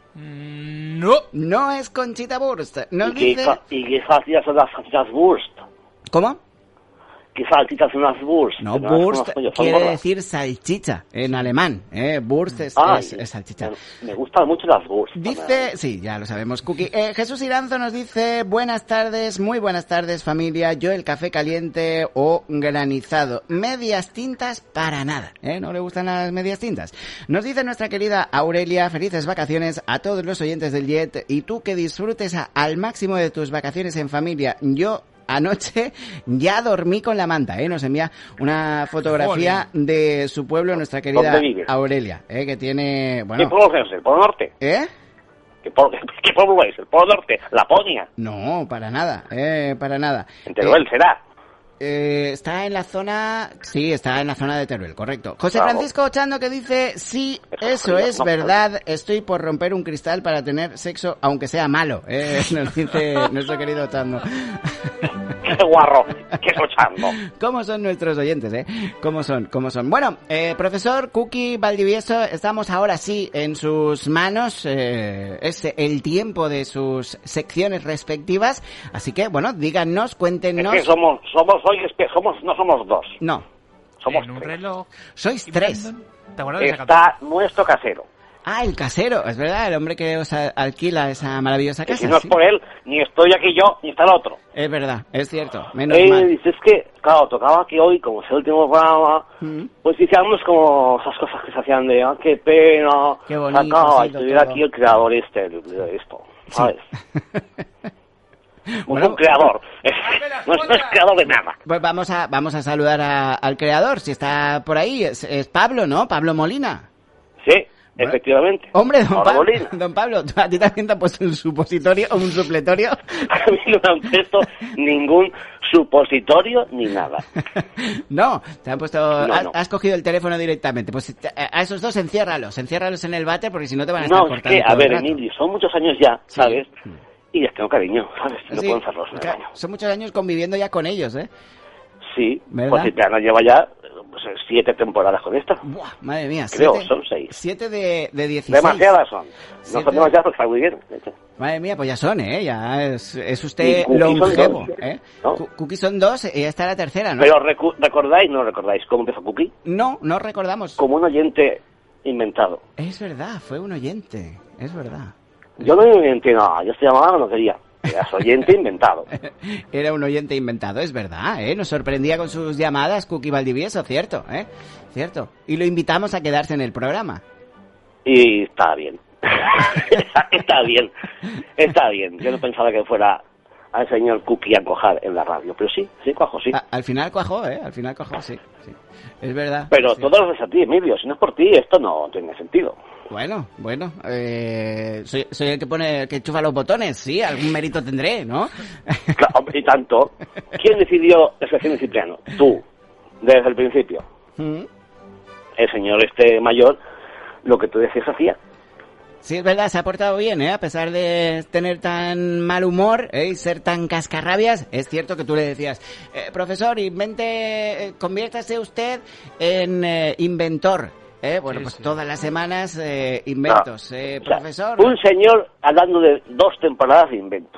No. No es Conchita Wurst. ¿Y qué salchichas son las salchichas Wurst? ¿Cómo? ¿Qué salchichas son las Wurst? No, Wurst quiere decir salchicha en alemán. Wurst es salchicha. Me gustan mucho las Wurst. Dice, sí, ya lo sabemos, Cookie. Jesús Iranzo nos dice, buenas tardes, muy buenas tardes, familia. Yo el café caliente o granizado. Medias tintas para nada. No le gustan las medias tintas. Nos dice nuestra querida Aurelia, felices vacaciones a todos los oyentes del Jet. Y tú que disfrutes al máximo de tus vacaciones en familia. Yo... anoche ya dormí con la manta, nos envía una fotografía de su pueblo, nuestra querida Aurelia, que tiene... Bueno, ¿qué pueblo es? ¿El Polo Norte? ¿Qué pueblo es? ¿El Polo Norte? ¿Laponia? No, para nada, para nada. ¿En Teruel será? Está en la zona... Sí, está en la zona de Teruel, correcto. José Francisco Ochando que dice, sí, eso es verdad, estoy por romper un cristal para tener sexo, aunque sea malo, nos dice nuestro querido Ochando. ¡Qué guarro! ¡Qué Ochando! ¿Cómo son nuestros oyentes, ¿Cómo son? Bueno, profesor Cookie Valdivieso, estamos ahora sí en sus manos, es el tiempo de sus secciones respectivas, así que, bueno, díganos, cuéntenos... Es que no somos dos. No. Somos en un tres. reloj. Sois tres. ¿Te acuerdas de esa Está nuestro casero. Ah, el casero, es verdad, el hombre que os alquila esa maravillosa casa. Si no es por él, ni estoy aquí yo, ni está el otro. Es verdad, es cierto, menos mal. Dices que, claro, tocaba que hoy, como es el último programa, pues decíamos como esas cosas que se hacían de, qué pena, qué bonito, si estuviera aquí el creador de esto, ¿sabes? Bueno, un creador, no es creador de nada. Pues vamos a saludar al creador, si está por ahí, es Pablo, ¿no? Pablo Molina. Sí. Bueno, efectivamente. Hombre, don Pablo, ¿a ti también te han puesto un supositorio o un supletorio? A mí no me han puesto ningún supositorio ni nada. No, te han puesto... No. Has cogido el teléfono directamente. Pues a esos dos enciérralos en el váter porque si no te van a estar cortando. No, es que, a ver, Emilio, son muchos años ya, ¿sabes? Sí. Y les tengo cariño, ¿sabes? No puedo encerrarlos en el baño. Son muchos años conviviendo ya con ellos, Sí, ¿verdad? Pues Cipriano lleva ya 7 temporadas con esta. Buah, madre mía. Creo, son 6. 7 de 16. Demasiadas son. No son demasiadas porque está muy bien. Madre mía, pues ya son, ya es usted longevo, ¿No? Cookie son 2 y esta es la tercera, ¿no? Pero ¿no recordáis cómo empezó Cookie? No recordamos. Como un oyente inventado. Es verdad, fue un oyente, es verdad. Yo no inventé nada, yo se llamaba cuando quería. Eras oyente inventado. Era un oyente inventado, es verdad, Nos sorprendía con sus llamadas, Cookie Valdivieso, cierto, Cierto. Y lo invitamos a quedarse en el programa. Y está bien. Está bien. Yo no pensaba que fuera al señor Cookie a cuajar en la radio. Pero sí cuajo, sí. Al final cuajó, al final cuajó, sí. Es verdad. Pero sí. todo lo ves a ti, Emilio. Si no es por ti, esto no tiene sentido. Bueno, soy el que enchufa los botones, sí, algún mérito tendré, ¿no? Claro, y tanto. ¿Quién decidió la sección de Cipriano? Tú, desde el principio. El señor mayor, lo que tú decías hacía. Sí, es verdad, se ha portado bien, a pesar de tener tan mal humor y ser tan cascarrabias. Es cierto que tú le decías, profesor, conviértase usted en inventor. Bueno, pues todas las semanas inventos. Profesor. Un señor hablando de 2 temporadas de inventos.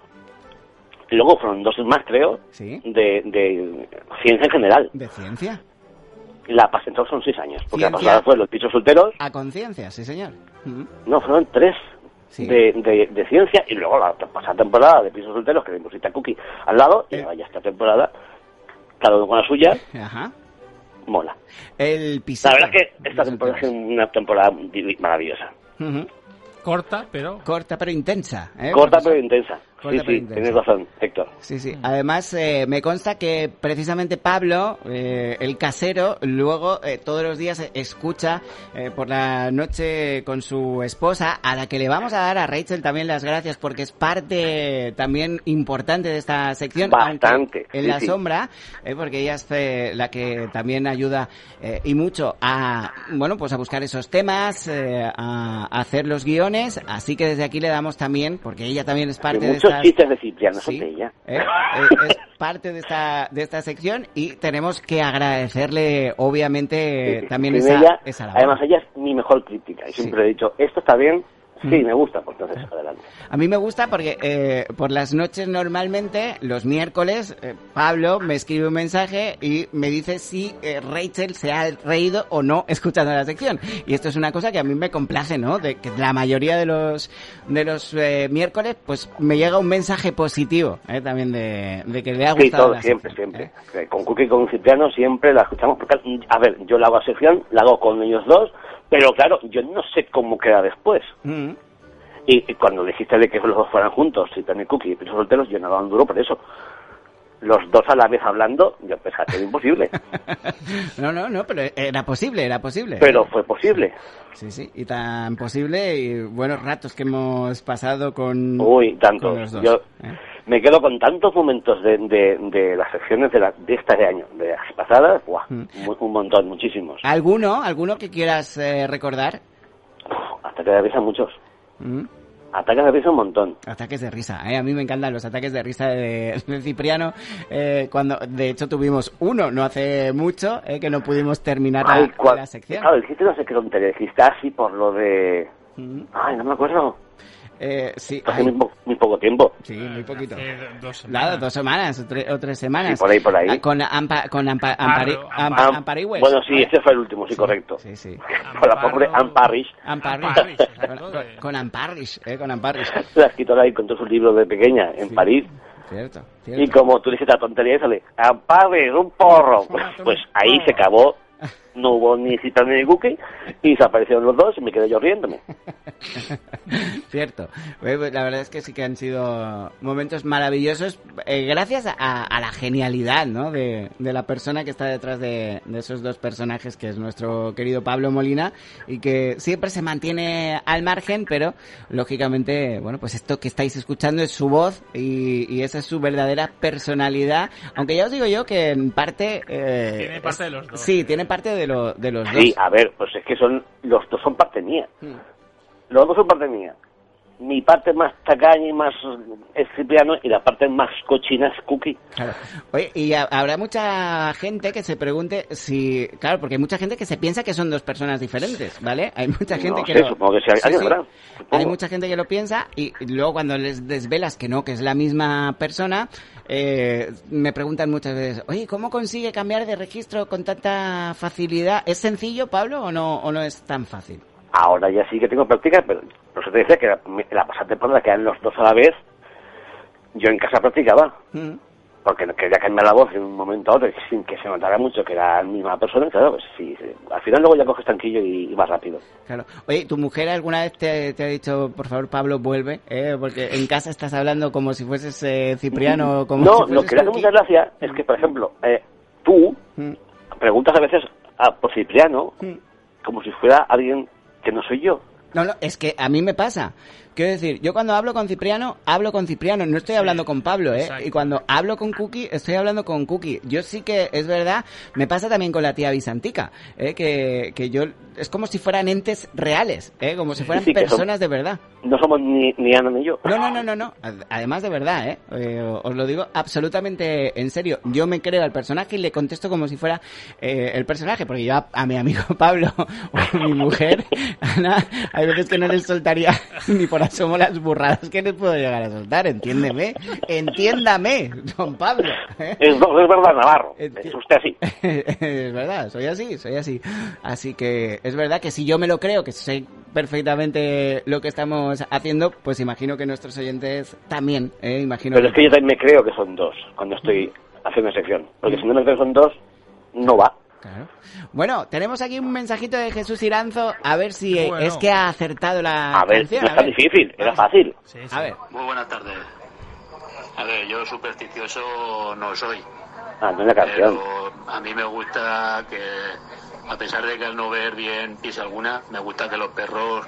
Y luego fueron 2 más, creo, ¿sí? de ciencia en general. ¿De ciencia? La pasada son 6 años, porque la pasada fue Los pisos solteros. A conciencia, sí señor. No, fueron 3 sí. de ciencia, y luego la pasada temporada de pisos solteros, que le pusiste a Cookie al lado, y ya esta temporada, cada uno con la suya. Ajá. Mola. La verdad es que esta temporada es una temporada maravillosa. Corta, pero intensa. Corta, pero intensa. Tienes razón, Héctor. Sí. Además, me consta que precisamente Pablo, el casero, luego todos los días escucha por la noche con su esposa, a la que le vamos a dar a Rachel también las gracias, porque es parte también importante de esta sección. Bastante. En la sombra, porque ella es la que también ayuda y mucho a buscar esos temas, a hacer los guiones. Así que desde aquí le damos también, porque ella también es parte de muchos chistes de Cipriano, son de ella. Es parte de esta sección, y tenemos que agradecerle, obviamente, también esa labor. Además, ella es mi mejor crítica, y siempre he dicho, esto está bien. Sí, me gusta, pues entonces adelante. A mí me gusta porque por las noches normalmente, los miércoles, Pablo me escribe un mensaje y me dice si Rachel se ha reído o no escuchando la sección. Y esto es una cosa que a mí me complace, ¿no? De que la mayoría de los miércoles, pues me llega un mensaje positivo, también de que le ha gustado. Sí, todo, siempre. Con Cookie y con Cipriano siempre la escuchamos porque, a ver, yo la hago a sección, la hago con ellos dos, pero claro, yo no sé cómo queda después. Y cuando dijiste de que los dos fueran juntos, Cipriano y Cookie y Pisos Solteros, yo no daba un duro por eso. Los dos a la vez hablando, yo pensaba que era imposible. No, pero era posible. Pero fue posible. Sí, y tan posible, y buenos ratos que hemos pasado con tantos. Con los dos. Yo me quedo con tantos momentos de las secciones de estas de año, de las pasadas, un montón, muchísimos. ¿Alguno que quieras recordar? Ataques de risa muchos. Ataques de risa un montón. Ataques de risa, a mí me encantan los ataques de risa de Cipriano, cuando de hecho tuvimos uno no hace mucho, que no pudimos terminar la sección. Claro, dijiste no sé qué tontería, dijiste así por lo de... no me acuerdo. Sí. Hace muy poco tiempo. Sí, muy poquito. 2 semanas. Nada, 2 semanas o 3 semanas. Sí, por ahí. Con Amparish. Bueno, sí, este fue el último, sí, correcto. Sí. Con la pobre Amparish. Con Amparish. La escritora ahí contó su libro de pequeña en París. Cierto. Y como tú dices la tontería, sale Amparish, un porro. Pues ahí se acabó. No hubo ni Cipriano ni Cookie y desaparecieron los dos y me quedé yo riéndome. Cierto. La verdad es que sí que han sido momentos maravillosos, gracias a la genialidad, ¿no? de la persona que está detrás de esos dos personajes, que es nuestro querido Pablo Molina, y que siempre se mantiene al margen, pero lógicamente, pues esto que estáis escuchando es su voz y esa es su verdadera personalidad, aunque ya os digo yo que en parte... tiene parte de los dos. Sí, tiene parte de los dos. Sí, a ver, pues es que los dos son parte mía. Los dos son parte mía. Mi parte más tacaña y más es Cipriano, y la parte más cochina es Cookie. Claro. Oye, y habrá mucha gente que se pregunte si... Claro, porque hay mucha gente que se piensa que son dos personas diferentes, ¿vale? Hay mucha gente supongo que sí. Hay mucha gente que lo piensa, y luego cuando les desvelas que no, que es la misma persona, me preguntan muchas veces, oye, ¿cómo consigue cambiar de registro con tanta facilidad? ¿Es sencillo, Pablo, o no es tan fácil? Ahora ya sí que tengo práctica, pero por eso te decía que la pasada temporada que eran los dos a la vez, yo en casa practicaba. porque quería cambiar la voz en un momento a otro sin que se notara mucho que era la misma persona. Claro, pues sí, al final luego ya coges tranquillo y vas rápido. Claro. Oye, ¿tu mujer alguna vez te ha dicho, por favor, Pablo, vuelve? Porque en casa estás hablando como si fueses Cipriano. Como no, si fueses lo que le hace mucha gracia es que, por ejemplo, tú preguntas a veces por Cipriano como si fuera alguien que no soy yo. No, es que a mí me pasa. Quiero decir, yo cuando hablo con Cipriano, no estoy hablando con Pablo, exacto. Y cuando hablo con Cookie, estoy hablando con Cookie. Yo sí que, es verdad, me pasa también con la tía Bizantica, que yo, es como si fueran entes reales, como si fueran personas de verdad. No somos ni Ana ni yo. No. Además de verdad, os lo digo absolutamente en serio. Yo me creo al personaje y le contesto como si fuera el personaje, porque yo a mi amigo Pablo o a mi mujer, Ana, hay veces que no les soltaría ni por asomo las burradas que les puedo llegar a soltar. Entiéndame, don Pablo. Es verdad, Navarro. Es usted así. Es verdad, soy así. Así que es verdad que si yo me lo creo, que sé perfectamente lo que estamos haciendo, pues imagino que nuestros oyentes también, imagino. Pero es que yo también me creo que son dos cuando estoy haciendo sección, porque si no me creo que son dos, no va. Claro. Bueno, tenemos aquí un mensajito de Jesús Iranzo, a ver si es que ha acertado la canción. No es tan difícil, era fácil. Sí. A ver. Muy buenas tardes. A ver, yo supersticioso no soy. No es la canción. Pero a mí me gusta que, a pesar de que al no ver bien pisa alguna, me gusta que los perros,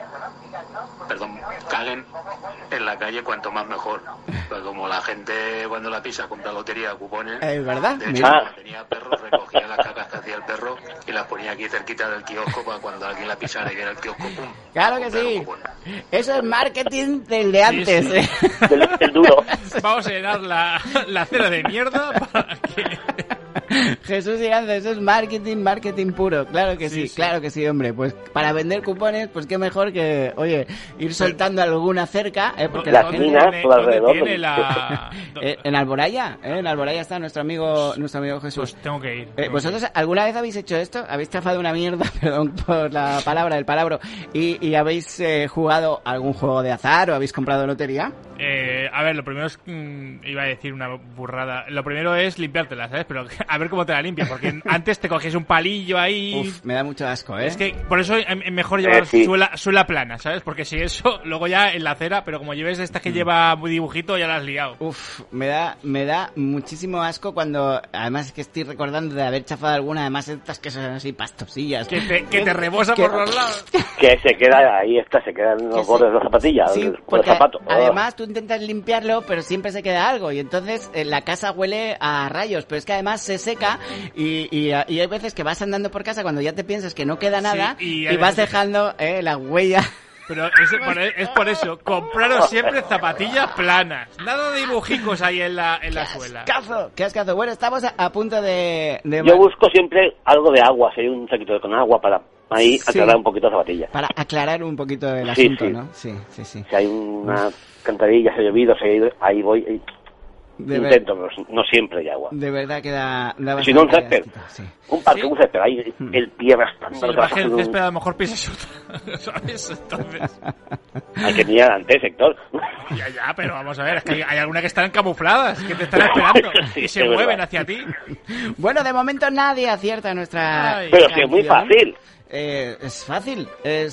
caguen en la calle cuanto más mejor. Pues como la gente cuando la pisa compra lotería, cupones. Es verdad. De hecho, cuando tenía perros, recogía las cacas que hacía el perro y las ponía aquí cerquita del kiosco para cuando alguien la pisara y viera el kiosco, ¡pum! Claro que sí. Eso es marketing del de antes. Sí. Del duro. Vamos a llenar la cera de mierda para que... Jesús Iranzo, eso es marketing puro. Claro que sí, hombre. Pues para vender cupones, pues qué mejor que, oye, ir soltando alguna cerca, porque las minas por alrededor. En Alboraya, en Alboraya está nuestro amigo Jesús. Pues tengo que ir. ¿Vosotros alguna vez habéis hecho esto? ¿Habéis chafado una mierda, perdón por la palabra, el palabro, y habéis jugado algún juego de azar o habéis comprado lotería? A ver, lo primero es... iba a decir una burrada. Lo primero es limpiártela, ¿sabes? Pero a ver cómo te la limpias, porque antes te coges un palillo ahí... Uf, me da mucho asco, Es que por eso es mejor llevar suela plana, ¿sabes? Porque si eso, luego ya en la acera, pero como lleves esta que lleva muy dibujito, ya la has liado. Uf, me da muchísimo asco cuando... Además es que estoy recordando de haber chafado alguna, además estas que son así pastosillas. Que te rebosa por los lados. Que se queda ahí, se quedan los bordes de las zapatillas, sí, por el zapato. Además tú intentas limpiarlo, pero siempre se queda algo, y entonces la casa huele a rayos, pero es que además se seca y hay veces que vas andando por casa cuando ya te piensas que no queda nada y vas dejando la huella. Pero es por eso, compraros siempre zapatillas planas, nada de dibujicos ahí en la suela. ¡Qué ascazo! Bueno, estamos a punto de... Yo busco siempre algo de agua, si hay un saquito con agua para ahí aclarar un poquito la zapatilla. Para aclarar un poquito el asunto, sí. ¿no? Sí. Si hay una cantarilla, si ha llovido, ahí voy... Intento, pero no siempre hay agua. De verdad que da si no, un césped. Un parque, un césped. Ahí el pie bastante. Si baje el césped, a lo mejor piensas ¿sabes? Entonces... Hay que mirar antes, Héctor. Ya, pero vamos a ver, es que hay algunas que están camufladas, que te están esperando y se mueven hacia ti. Bueno, de momento nadie acierta nuestra... Pero si es muy fácil. Es fácil,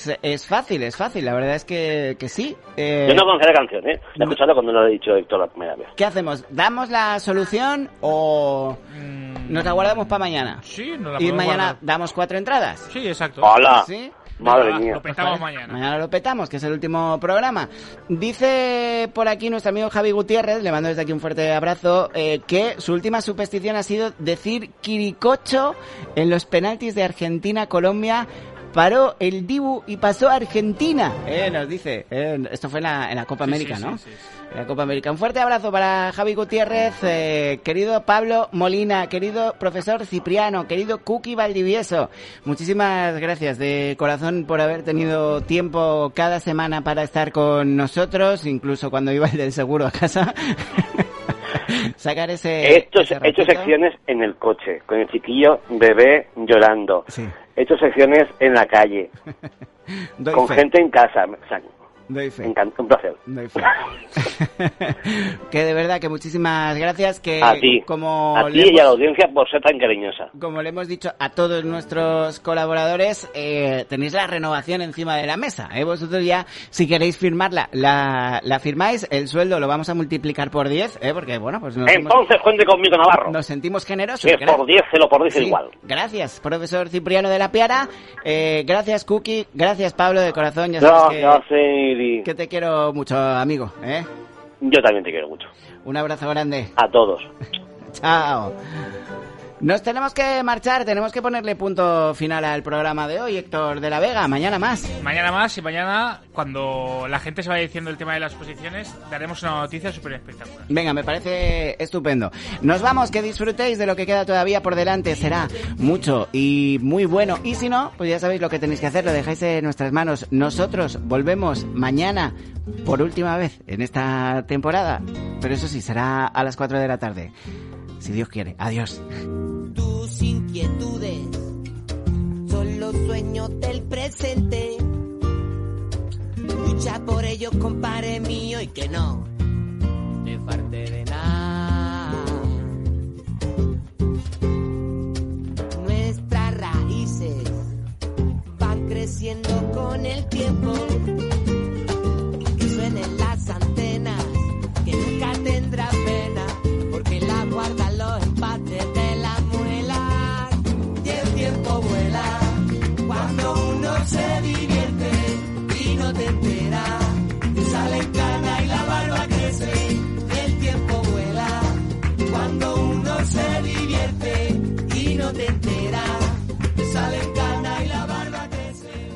la verdad es que sí. Yo no conocía la canción, La he escuchado cuando lo ha dicho Héctor la primera vez. ¿Qué hacemos? ¿Damos la solución o nos la guardamos para mañana? Sí, nos la ¿Y podemos mañana guardar. damos 4 entradas? Sí, exacto. ¡Hola! ¿Sí? Madre mía. Lo petamos mañana. Mañana lo petamos, que es el último programa. Dice por aquí nuestro amigo Javi Gutiérrez, le mando desde aquí un fuerte abrazo, que su última superstición ha sido decir Quiricocho en los penaltis de Argentina-Colombia. Paró el Dibu y pasó a Argentina. Nos dice. Esto fue en la Copa América, ¿no? Sí. En la Copa América. Un fuerte abrazo para Javi Gutiérrez, querido Pablo Molina, querido profesor Cipriano, querido Cookie Valdivieso. Muchísimas gracias de corazón por haber tenido tiempo cada semana para estar con nosotros, incluso cuando iba el del seguro a casa. Sacar He hecho secciones en el coche, con el chiquillo bebé llorando. Sí. He hecho secciones en la calle, con gente en casa. O sea, Doy fe. Un placer. Doy fe. Que de verdad que muchísimas gracias. Que a ti, como a ti y a la audiencia por ser tan cariñosa. Como le hemos dicho a todos nuestros colaboradores, tenéis la renovación encima de la mesa. Vosotros ya, si queréis firmarla, la firmáis. El sueldo lo vamos a multiplicar por 10, porque bueno, pues entonces cuente conmigo, Navarro. Nos sentimos generosos. Si es por 10, se lo por 10 sí, igual. Gracias, profesor Cipriano de la Piara. Gracias, Cookie. Gracias, Pablo, de corazón. Ya sabes que te quiero mucho, amigo. Yo también te quiero mucho. Un abrazo grande. A todos. Chao. Nos tenemos que marchar, tenemos que ponerle punto final al programa de hoy, Héctor de la Vega. Mañana más. Mañana más, y mañana, cuando la gente se vaya diciendo el tema de las posiciones, daremos una noticia súper espectacular. Venga, me parece estupendo. Nos vamos, que disfrutéis de lo que queda todavía por delante. Será mucho y muy bueno. Y si no, pues ya sabéis lo que tenéis que hacer, lo dejáis en nuestras manos. Nosotros volvemos mañana por última vez en esta temporada. Pero eso sí, será a las 4 de la tarde. Si Dios quiere. Adiós. Tus inquietudes son los sueños del presente. Lucha por ellos, compadre mío, y que no te falte de nada. Nuestras raíces van creciendo con el tiempo. Que suenen las antenas, que nunca tendrá pena, porque la guardan los empates de la muela. Y el tiempo vuela cuando uno se divierte y no te entera. Sale cana y la barba crece. El tiempo vuela cuando uno se divierte y no te entera.